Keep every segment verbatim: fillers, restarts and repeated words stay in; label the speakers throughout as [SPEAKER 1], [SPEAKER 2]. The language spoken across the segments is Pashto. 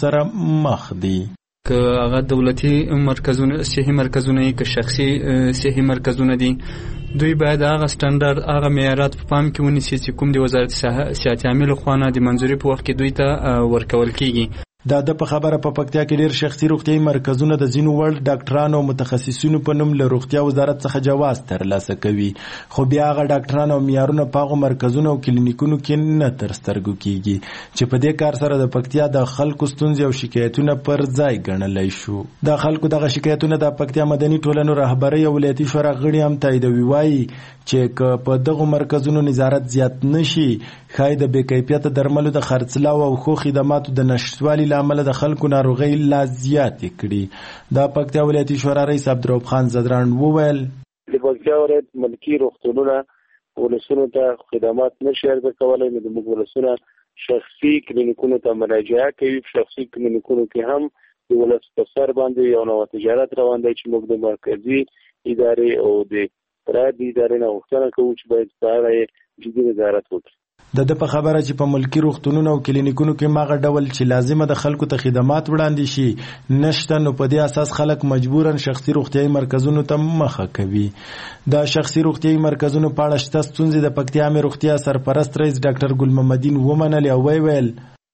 [SPEAKER 1] سره مخ دي.
[SPEAKER 2] که هغه دولتي مرکزونه صحي مرکزونه که شخصي صحي مرکزونه دي دوی باید هغه سټانډرډ هغه معیارات په پام کې ونیسي چې کوم د وزارت صحت عامه له خوا نه د منظوري په وخت کې دوی ته ورکول کیږي.
[SPEAKER 1] دا د په خبره په پکتیا کې ډیر شخصي روغتيایي مرکزونه د ځینو وړ ډاکټرانو او متخصصینو په نوم له روغتیا وزارت څخه جواز ترلاسه کوي، خو بیا هغه ډاکټرانو او معیارونه په هغو مرکزونو او کلینیکونو کې نه تر سترګو کیږي چې په دې کار سره د پکتیا د خلکو ستونزې او شکایتونه پر ځای ګڼلی شو. د خلکو دغه شکایتونه د پکتیا مدني ټولنو رهبرۍ او ولایتي شورا غړي هم تاییدوي، وایي چې که په دغو مرکزونو نظارت زیات نشي ښایي د بې کیفیته درملو د خرڅلاو او ښو خدماتو د نشتوالي له امله د خلکو ناروغۍ لا زیاتې کړي. د پکتیا ولایتي شورا رئیس عبدالرؤف خان زدران وویل
[SPEAKER 3] د پکتیا ولایت ملکي روغتونونه ولسونو ته خدمات نشي عرضه کولی، نو زموږ ولسونه شخصي کلینیکونو ته مراجعه کوي. شخصي کلینیکونو کې هم د ولس په سر باندې یو نوی تجارت روان دی چې موږ د مرکزي ادارې او د پرایویټ ادارې نه غوښتنه کوو چې باید په اړه جدي نظارت وکړي.
[SPEAKER 1] د ده په خبره چې په ملکي روغتونونو او کلینیکونو کې ماغه ډول چې لازمه د خلکو ته خدمات وړاندې شي نشته، نو په دې اساس خلک مجبوراً شخصي روغتيایي مرکزونو ته مخه کوي. د شخصي روغتيایي مرکزونو په اړه شته ستونزې د پکتیا عامه روغتیا سرپرست رئیس ډاکټر ګل محمدین ومنلې او ویل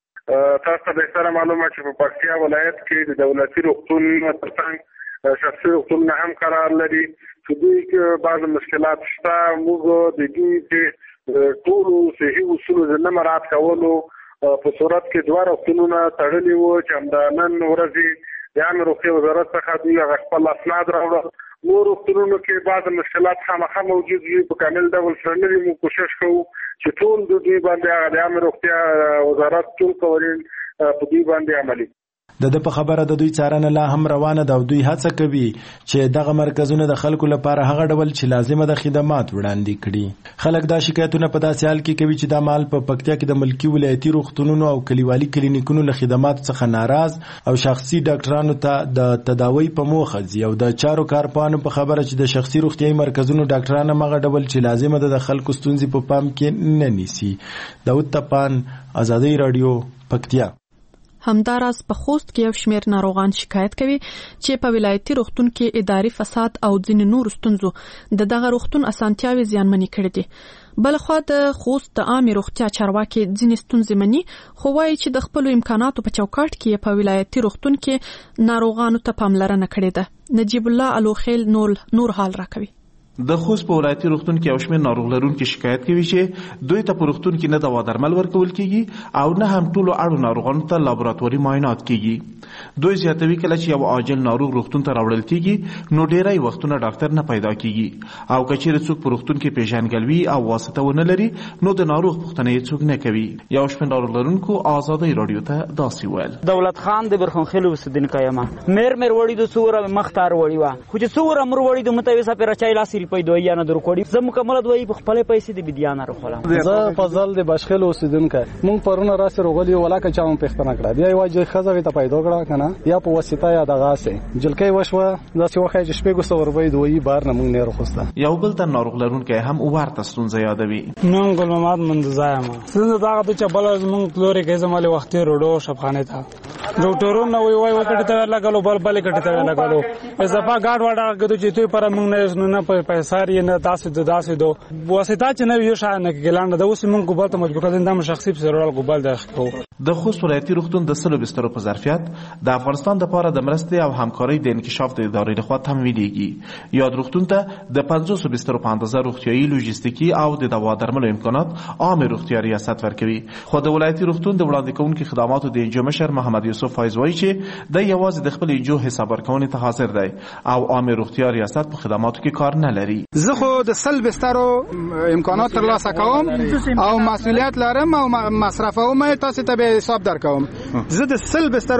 [SPEAKER 4] تاسو ته بهتره معلومه چې په پکتیا ولایت کې د دولتي روغتونونو ترڅنګ شخصي روغتونونه هم قرار لري چې دوی کې بعض مشکلات شته. موږ د دې ټولو صحي اصولو د نه مراعات کولو په صورت کې دوه روغتونونه تړلي وو چې همدا نن ورځې د عامه روغتیا وزارت څخه دوی هغه خپل اسناد راوړل. نور روغتونونو کې بعض مشکلات خامخا موجود وي، په کامل ډول سره نه دي. موږ کوشش کوو چې ټول د دوی باندې هغه د عامه روغتیا وزارت ټول قوانین په دوی باندې عملي.
[SPEAKER 1] د ده په خبره د دوی څارنه لا هم روانه ده او دوی هڅه کوي چې دغه مرکزونه د خلکو لپاره هغه ډول چې لازمه د خدمات وړاندې کړي. خلک دا شکایتونه په داسې حال کې کوي چې دا مال په پکتیا کې د ملکي ولایتي روغتونونو او کلیوالي کلینیکونو له خدماتو څخه ناراض او شخصي ډاکټرانو ته د تداوی په موخه ځي او د چارو کارپوهانو په خبره چې د شخصي روغتيایي مرکزونو ډاکټران هم هغه ډول چې لازمه ده د خلکو ستونزې په پام کې نه نیسي. داود تپان، ازادي راډیو، پکتیا.
[SPEAKER 5] همداراز په خوست کې یو شمېر ناروغان شکایت کوي چې په ولایتي روغتون کې اداري فساد او ځینې نور ستونزو د دغه روغتون اسانتیاوې زیانمنې کړې دي. بلخوا د خوست د عامې روغتیا چارواکي ځینې ستونزې مني، خو وایي چې د خپلو امکاناتو په چوکاټ کې په ولایتي روغتون کې ناروغانو ته پاملرنه کړې ده. نجیب الله الوخیل نور نور حال راکوي.
[SPEAKER 6] د خوست په ولایتي روغتون کې یو شمېر ناروغ لرونکي شکایت کوي چې دوی ته په روغتون کې نه دوا درمل ورکول کیږي او نه هم ټولو اړو ناروغانو ته لابراتواري معاینات کیږي. دوی زیاتوي کله چې یو عاجل ناروغ روغتون ته راوړل کیږي نو ډیری وختونه ډاکټر نه پیدا کیږي او که چیرې څوک په روغتون کې پیژندګلوي او واسطه ونه لري نو د ناروغ پوښتنه یې څوک نه کوي. یو شمېر ناروغ لرونکو ازادي رادیو ته داسې ویل
[SPEAKER 7] دولت خان د برخنخیل اوسیدونکی یم، میر میر وړي د سوره مختار وړي وا خو چې سوره مر وړي د متوسه پر چای لاسي په دوی یا نه درو زه مکمل دوی په خپل پیسې د بيدیان راخولم.
[SPEAKER 8] زه فضل د بشخیل اوسیدونکی مونږ پرونه راسه روغلی ولاکه چاوم پښتنه کړه بیا واجه خزوي ته پیدا کړه کنه یا په واسطه یا دغه سه جلکې وشوه داسې وخت چې شپږ سو روپۍ دوی بار نه مونږ نه راخسته.
[SPEAKER 6] یو بل تر ناروغ لرونکی هم ورته ستونزه یادوي.
[SPEAKER 9] نن ګل محمد منځایم څنګه دا د چ بل مونږ لوري کې زمالي وخت روډو شپخانه تا ډاکټرونه وای وای وکړه ته لګالو بل بل کټه ته لګالو اضافه ګاډ وډا غوډو چې توي پر مونږ نه نه پیسې نه تاسو د داسې دو واسطه چې نه یو شای نه ګلانه د اوس مونږ ګوبل ته مجبور کړل د شخصي سرور ګوبل داخو.
[SPEAKER 6] د خوست ولایتي روغتون د سلو بسترو په ظرفیت د افغانستان د لپاره د مرستې او همکارۍ د انکشاف د ادارې لخوا تمویلېږي. یاد روغتون ته د پنځوس بسترو په اندازه روغتیایي لوجستیکي او د دوا درملو امکانات عام روغتیا ریاست ورکوي. خو د ولایتي روغتون د وړاندې کوونکي خدماتو د انجو مشر محمد یوسف فایز وایي چې د یوازې د خپل انجو حساب ورکونې ته حاضر دی او عام روغتیا ریاست په خدماتو کې کار نه لري.
[SPEAKER 10] زه خو د سل بسترو امکانات ترلاسه کوم او مسئولیت لرم او مصرفوم تاسو ته به حساب درکوم. زه د سل بسترو مسئولیت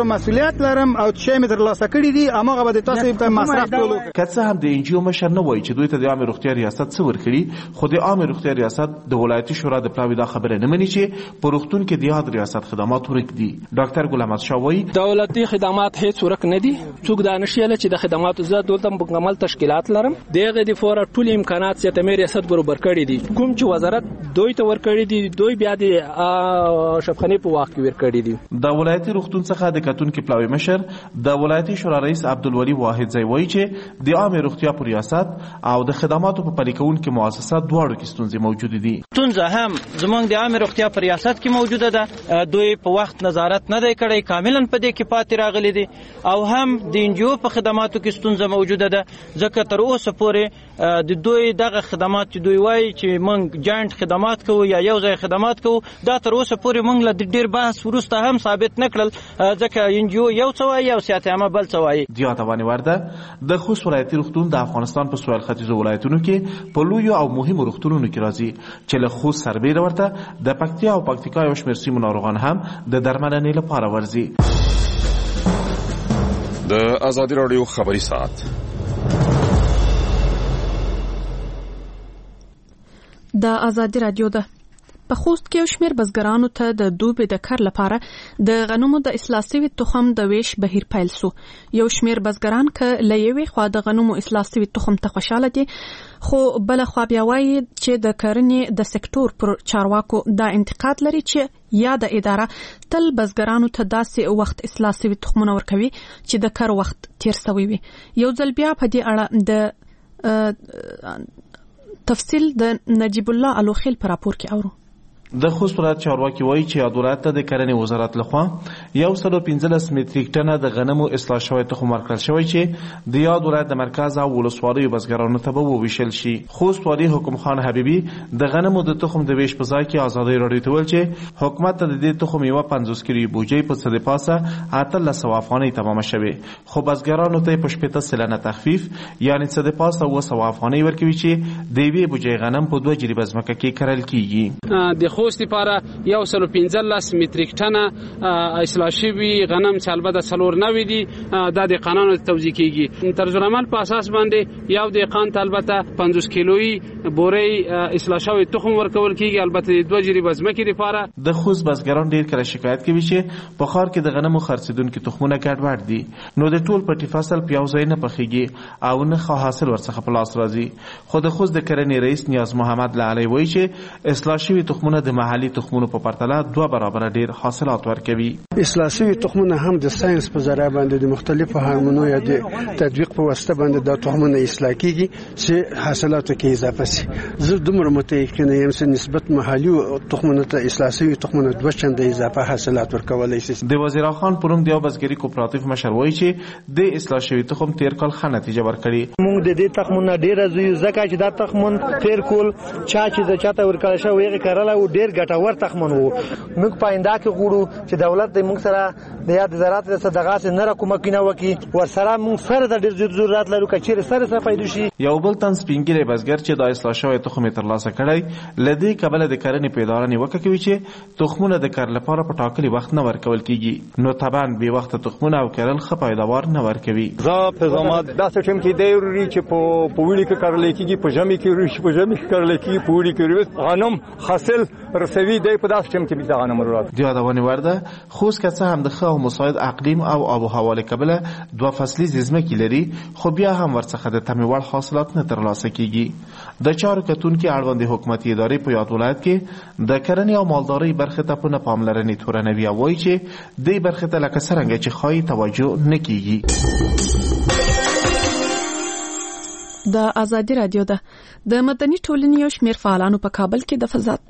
[SPEAKER 10] تشکیلات لرم او چې مې ترلاسه کړي دي هغه به تاسو ته مصرف کولو.
[SPEAKER 6] که څه هم د انجیو مشر نه وایي چې دوی ته د عامه روغتیا ریاست څه ورکړي، خو د عامه روغتیا ریاست د ولایتي شورا د پلاوي دا خبره نه مني چې په روغتون کې د یاد ریاست خدمات ورک دي. ډاکټر ګل احمد شاه وایي
[SPEAKER 11] دولتي خدمات هیڅ ورک نه دي. څوک دا نشي چې د خدماتو زه دولت مکمل تشکیلات لرم. دغه د فورا ټول امکانات چې ته مې ریاست برابر کړی دي. کوم چې وزارت دوی ته ورکړي دي دوی بیا د شفخانه په واقع ورکړي دي.
[SPEAKER 6] د ولایتي روغتون څخه د کتونکو پلاوي مشر د ولایتي شورا رئیس عبدالولي واحد زوی وایي چې د عامه روغتیا په ریاست او د خدماتو په پلي کولو مؤسسات دواړو کې ستونزې موجود دي.
[SPEAKER 12] ستونزه هم زموږ د عامه روغتیا په ریاست کې موجوده ده. دوی په وخت نظارت نه دی کړی، کاملا په دې کې پاتې راغلي دي. او هم د انجیو په خدماتو کې ستونزه موجوده ده، ځکه تر اوسه پورې د دوی دغه خدمات چې دوی وایي چې موږ جاینټ خدمات کوو یا یو ځای خدمات کوو، دا تر اوسه پورې موږ له ډیر بحث وروسته هم ثابت نه کړل، ځکه انجیو یو څه وایي او صحت عامه بل څه وایي.
[SPEAKER 6] زیاته باندې ورده د خوست ولایتي روغتون د افغانستان په سویل ختیځو ولایتونو کې په لویو او مهمو روغتونونو کې راځي چې له خوست سربیره ورته د پکتیا او پکتیکا یو شمېر سیمو ناروغان هم د درملنې لپاره ورځي.
[SPEAKER 13] د ازادي راډیو خبري ساعت
[SPEAKER 5] د ازادي راډیو ده په خوست کې یو شمېر بزګرانو ته د دوبي د کار لپاره د غنمو د اصلاح شوي تخم د ویش بهیر پیل سو. یو شمېر بزګران که له یوې خوا د غنمو اصلاح شوي تخم ته خوشاله دي، خو بله خوا بیا وایي چې د کرنې د سکتور پر چارواکو دا انتقاد لري چې یا د اداره تل بزګرانو ته داسې وخت اصلاح شوي تخمونه ورکوي چې د کار وخت تیر شوی وي. یو ځل بیا په دې اړه د تفصیل د نجیب الله الوخیل پر راپور کې اورو.
[SPEAKER 6] د خوست ولایت چارواکي وایي چې یاد ولایت ته د کرنې وزارت لخوا یو سل او پنځلس متریک ټنه د غنمو اصلاح شوی تخم ورکړل شوی چې د یاد ولایت د مرکز او ولسوالیو بزګرانو ته به وویشل شي. خوست والي حکم خان حبیبي د غنمو د تخم د ویش په ځای کې ازادي راډیو ته ویل چې حکومت ته د دې تخم یو پنځوس کیلو بوجي په څه د پاسه اتلس سوه افغانۍ تمامه شوې، خو بزګرانو ته په شپږ سلنه تخفیف یعنی څه د پاسه اوه سوه افغانۍ ورکوي چې د یوې بوجي غنم په دوه جریبه ځمکه کې کرل کیږي.
[SPEAKER 14] خوست لپاره یو سل او پنځلس متریک ټنه اصلاح شوي غنم چې البته څلور نوي دي دا د قانون توزیع کیږي. طرز العمل په اساس باندې یو دهقان ته البته پنځوس کیلویي بورې اصلاح شوی تخم ورکول کیږي، البته دوه جریبه ځمکې لپاره.
[SPEAKER 6] د خوست بزګران ډیر کله شکایت کوي چې په ښار کې د غنمو خرڅیدونکو تخمونه ګډوډ دي، نو د ټول پټي فصل په یو ځای نه پخېږي او نه ښه حاصل ورڅخه په لاس راځي. خو د خوست د کرنې رئیس نیاز محمد لعلی وایي چې اصلاح شوي تخمونه د محلي تخمونو په پرتله دوه برابر ډیر حاصلات ورکوي.
[SPEAKER 15] اصلاح شوي تخمونه هم د ساينس په ذریعہ باندې د مختلفو هورمونونو یا د تطبیق په واسطه باندې د تخمونو اصلاح کیږي چې حاصلاتو کې اضافه شي. زه دومره متأکد یم چې نسبت محلي تخمونو ته اصلاح شوي تخمونه دوه چنده اضافه حاصلات ورکولای شي.
[SPEAKER 6] د وزیر خان پروم د بزګری کوپراتیف مشر وایي چې د اصلاح شوي تخم تیر کال ښه نتیجه ورکړي.
[SPEAKER 16] موږ د دې تخمونه ډیر زوی زکه چې دا تخمون تیر کول چا چې د چاته ورکړل شو یې کړل او ډیر ګټور تخمون وو. موږ پاینده کې غوړو چې دولت د موږ سره د یاد زراعت له صدقه سره نه کومه کینه وکي ور سره موږ سره د ډیر ضرورت لرو چې سره سره فائدو شي.
[SPEAKER 6] یو بل تن سپینګری بزګر چې د اصلاح شوی تخم ترلاسه کړی لدی قبل د کرنې په اداره نیوکه کوي چې تخمونه د کار لپاره په ټاکلي وخت نه ورکول کیږي، نو طبعا به وخت تخمونه او کرل ښه پیداوار نه ورکوي.
[SPEAKER 17] زه په زماد داسې ټیم کې دی وري چې په پوړی کې کارل کیږي، په ژمي کې وري په ژمي کې کارل کیږي، پوړی کې غنم حاصل رسوي دی په داسې ټیم کې به غنم ورات.
[SPEAKER 6] د یادونه ورده خوست که څه هم د ښه او مساعد اقلیم او آب و هوا له کبله دوه فصلي ځمکې لري، خو بیا هم ورڅخه د تمې وړ حاصلات نه ترلاسه کیږي. د چارو کتونکو اړوند حکومتي ادارې په یاد ولایت کې د کرنې او مالدارۍ برخه ته په نه پاملرنې تورنوي او وایي چې دې برخه ته لکه څرنګه چې خای توجه نه کیږي.
[SPEAKER 5] د ازادي راډیو ده د مدني ټولنې یو شمېر فعالانو په کابل کې د فساد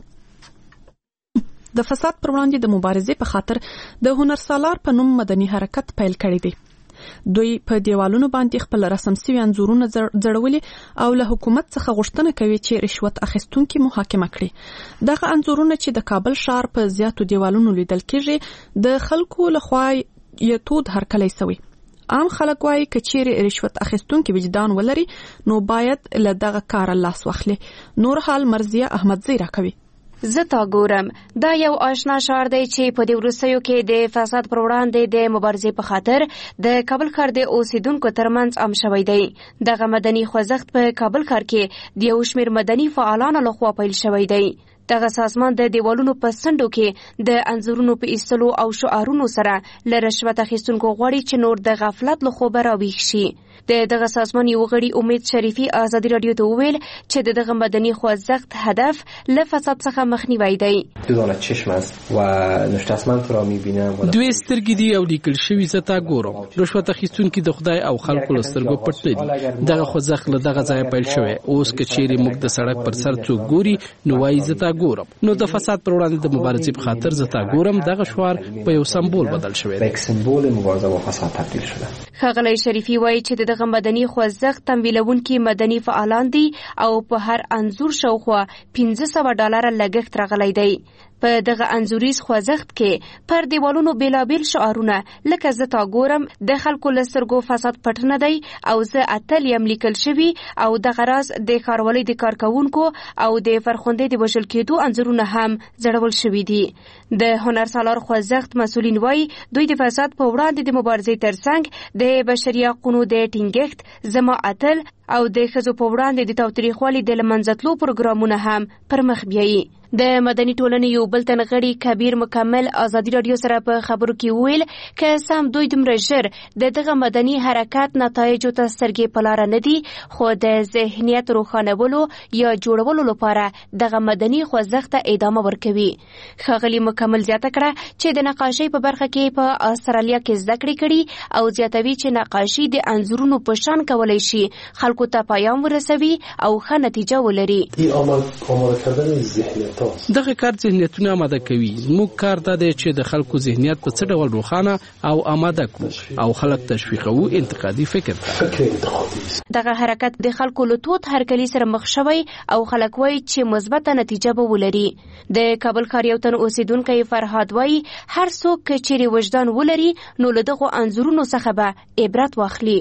[SPEAKER 5] د فساد پر وړاندې د مبارزې په خاطر د هنر سالار په نوم مدني حرکت پیل کړی دی. دوی په دیوالونو باندې خپل رسم شوي انځورونه ځړولي او له حکومت څخه غوښتنه کوي چې رشوت اخیستونکي محاکمه کړي. دغه انځورونه چې د کابل ښار په زیاتو دیوالونو لیدل کېږي د خلکو لخوا یې تود هرکلی سوی. عام خلک وایي که چیرې رشوت اخیستونکي وجدان ولري نو باید له دغه کاره لاس واخلي. نور حال مرضیه احمدزی راکوي.
[SPEAKER 18] زه تا ګورم دا یو آشنا شعار دی چې په دې وروستیو کې د فساد پر وړاندې د مبارزې په خاطر د کابل ښار د اوسیدونکو ترمنځ عام شوی دی. دغه مدني خوځښت په کابل ښار کې د یو شمېر مدني فعالانو لخوا پیل شوی دی. دغه سازمان د دیوالونو په څنډو کې د انځورونو په ایستلو او شعارونو سره له رشوت اخیستونکو غواړي چې نور د غفلت له خوبه راویښ شي. د دغه سازمان یو غړي امید شریفي ازادي رادیو ته وویل چې د دغه مدني خوځښت هدف له فساد څخه مخنیوی دی.
[SPEAKER 11] دوی سترګې دي او لیکل شوي زه تا ګورم. رشوت اخیستونکي د خدای او خلکو له سترګو پټ دي. دغه خوځښت له دغه ځایه پیل شوی. اوس که چیرې موږ د سړک پر سر څوک ګوري نو وایي زه تا ګورم. نو د فساد پر وړاندې د مبارزې په خاطر زه تا ګورم دغه شعار په یو سمبول بدل شوی دی.
[SPEAKER 18] ښاغلی شریفي وایي چې دغه مدني خوځښت تمویلونکي مدني فعالان دي او په هر انځور شاوخوا پنځه سوه ډالره لګښت راغلی دی. په دغه انځوریز خوځښت کې پر دیوالونو بیلابیل شعارونه لکه زه تا ګورم، د خلکو له سترګو فساد پټ نه دی او زه اتل یم لیکل شوي او دغه راز د ښاروالۍ د کارکوونکو او د فرخندې د وژل کېدو انځورونه هم ځړول شوي دي. د هنرسالار خوځښت مسؤلین وایي دوی د فساد په وړاندې د مبارزې ترڅنګ د بشري حقونو د ټینګښت، زما اتل او د ښځو په وړاندې د تاوتریخوالي د له منځه تلو پروګرامونه هم پر مخ بیایي. د مدني ټولنې یو بل تن غړي کبیر مکمل ازادي رادیو سره په خبرو کې ویل که سم دوی دومره ژر د دغه مدني حرکت نتایجو ته سترګې په لاره نه دي، خو د ذهنیت روښانولو یا جوړولو لپاره دغه مدني خوځښت ته ادامه ورکوي. ښاغلي مکمل زیاته کړه چې د نقاشۍ په برخه کې په استرالیا کې زده کړې کړي او زیاتوي چې نقاشي د انځورونو په شان کولی شي خلکو ته پیام ورسوي او ښه نتیجه ولري.
[SPEAKER 11] دغه کار ذهنیتونه آماده کوي. موږ کار دا دی چې د خلکو ذهنیت په څه ډول روښانه او آماده کړو او خلک تشویقوو انتقادي فکر ته.
[SPEAKER 18] دغه حرکت د خلکو له تود هرکلي سره مخ شوی او خلک وایي چې مثبته نتیجه به ولري. د کابل ښار یو تن اوسیدونکی فرهاد وایي هر څوک که چیرې وجدان ولري نو له دغو انځورونو څخه به عبرت واخلي.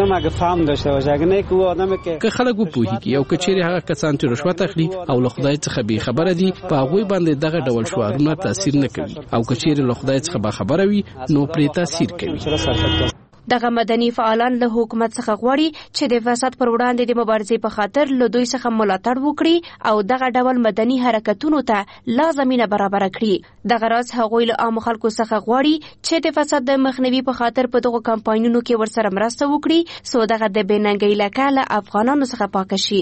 [SPEAKER 11] که خلک وپوهیږي او که چیرې هغه کسان چې رشوت اخلي او له خدای څخه بې خبره دي په هغوی باندې دغه ډول شعارونه تاثیر نه کوي او که چیرې له خدای څخه باخبره وي نو پرې تاثیر کوي.
[SPEAKER 18] دغه مدني فعالان له حکومت څخه غواړي چې د فساد پر وړاندې د مبارزې په خاطر له دوی څخه ملاتړ وکړي او دغه ډول مدني حرکتونو ته لا زمینه برابره کړي. دغه راز هغوی له عامو خلکو څخه غواړي چې د فساد د مخنیوي په خاطر په دغو کمپاینونو کې ورسره مرسته وکړي څو دغه د بېننګۍ لکه له افغانانو څخه پاکه شي.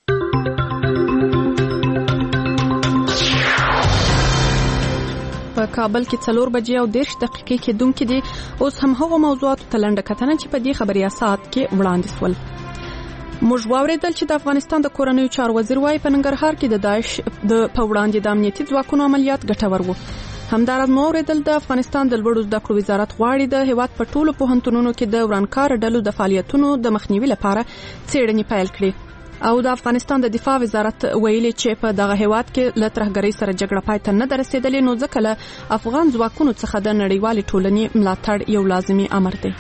[SPEAKER 5] په کابل کې څلور بجې او دېرش دقیقې کېدونکې دي. اوس هم هغو موضوعاتو ته لنډه کتنه چې په دې خبري اساس کې وړاندې سول. موږ واورېدل چې د افغانستان د کورنیو چارو وزیر وايي په ننګرهار کې د داعش د په وړاندې د امنیتي ځواکونو عملیات ګټور وو. همداراز مو اوریدل د افغانستان د لوړو زده کړو وزارت غواړي د هیواد په ټولو پوهنتونونو کې د ورانکار ډلو د فعالیتونو د مخنیوي لپاره څېړنې پیل کړي. او د افغانستان د دفاع وزارت ویلي چې په دغه هیواد کې له ترهګرۍ سره جګړه پای ته نه ده رسېدلې نو ځکه له افغان ځواکونو څخه د نړیوالې ټولنې ملاتړ یو لازمي امر دی.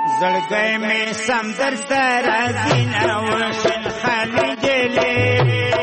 [SPEAKER 19] زړګی مې سم درته راځي نه وشل خالي جلې